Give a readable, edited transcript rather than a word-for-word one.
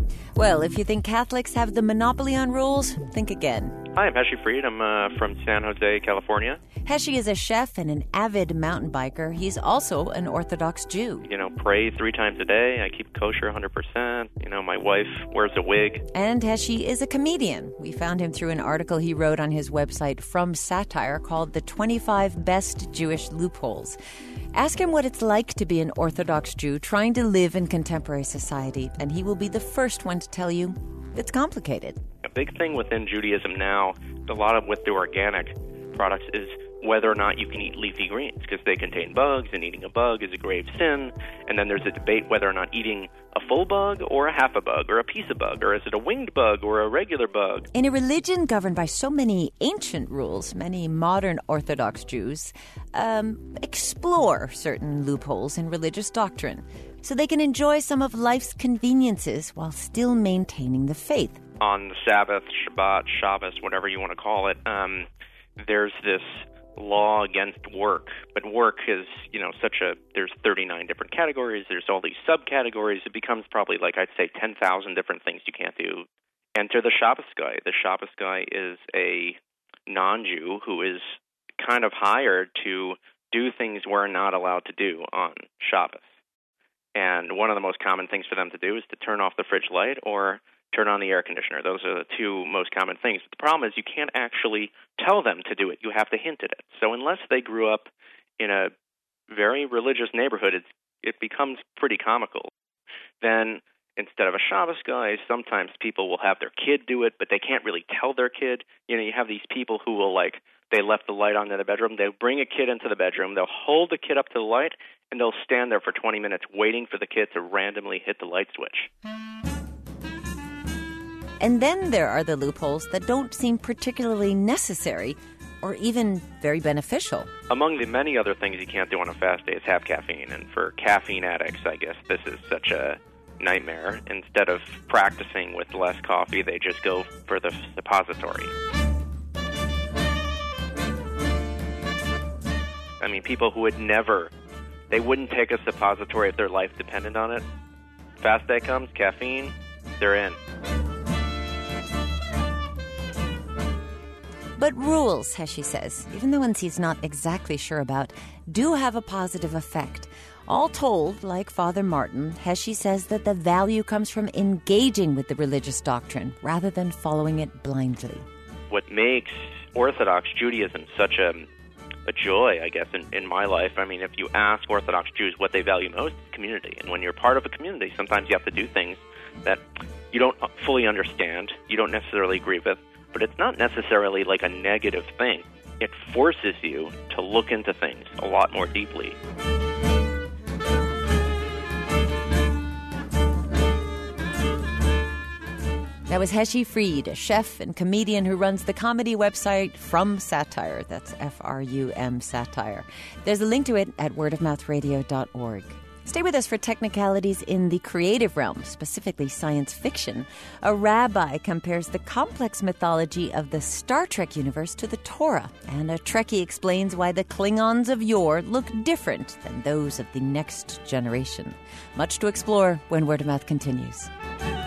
Well, if you think Catholics have the monopoly on rules, think again. Hi, I'm Heshy Freed. I'm from San Jose, California. Heshy is a chef and an avid mountain biker. He's also an Orthodox Jew. Pray 3 times a day. I keep kosher 100%. My wife wears a wig. And Heshy is a comedian. We found him through an article he wrote on his website From Satire called The 25 Best Jewish Loopholes. Ask him what it's like to be an Orthodox Jew trying to live in contemporary society, and he will be the first one to tell you it's complicated. A big thing within Judaism now, a lot of with the organic products, is whether or not you can eat leafy greens, because they contain bugs, and eating a bug is a grave sin. And then there's a debate whether or not eating a full bug or a half a bug or a piece of bug, or is it a winged bug or a regular bug? In a religion governed by so many ancient rules, many modern Orthodox Jews explore certain loopholes in religious doctrine so they can enjoy some of life's conveniences while still maintaining the faith. On the Sabbath, Shabbat, Shabbos, whatever you want to call it, there's this law against work, but work is, there's 39 different categories, there's all these subcategories, it becomes probably I'd say 10,000 different things you can't do. Enter the Shabbos guy. The Shabbos guy is a non-Jew who is kind of hired to do things we're not allowed to do on Shabbos. And one of the most common things for them to do is to turn off the fridge light or turn on the air conditioner. Those are the 2 most common things. But the problem is you can't actually tell them to do it. You have to hint at it. So unless they grew up in a very religious neighborhood, it becomes pretty comical. Then instead of a Shabbos guy, sometimes people will have their kid do it, but they can't really tell their kid. You have these people who will, they left the light on in the bedroom. They'll bring a kid into the bedroom. They'll hold the kid up to the light, and they'll stand there for 20 minutes waiting for the kid to randomly hit the light switch. And then there are the loopholes that don't seem particularly necessary or even very beneficial. Among the many other things you can't do on a fast day is have caffeine. And for caffeine addicts, I guess this is such a nightmare. Instead of practicing with less coffee, they just go for the suppository. People who would never, they wouldn't take a suppository if their life depended on it. Fast day comes, caffeine, they're in. But rules, Heshy says, even the ones he's not exactly sure about, do have a positive effect. All told, like Father Martin, Heshy says that the value comes from engaging with the religious doctrine rather than following it blindly. What makes Orthodox Judaism such a joy, I guess, in my life, if you ask Orthodox Jews what they value most, it's community. And when you're part of a community, sometimes you have to do things that you don't fully understand, you don't necessarily agree with, but it's not necessarily like a negative thing. It forces you to look into things a lot more deeply. That was Heshy Freed, a chef and comedian who runs the comedy website From Satire. That's F-R-U-M Satire. There's a link to it at wordofmouthradio.org. Stay with us for technicalities in the creative realm, specifically science fiction. A rabbi compares the complex mythology of the Star Trek universe to the Torah, and a Trekkie explains why the Klingons of yore look different than those of the next generation. Much to explore when Word of Mouth continues.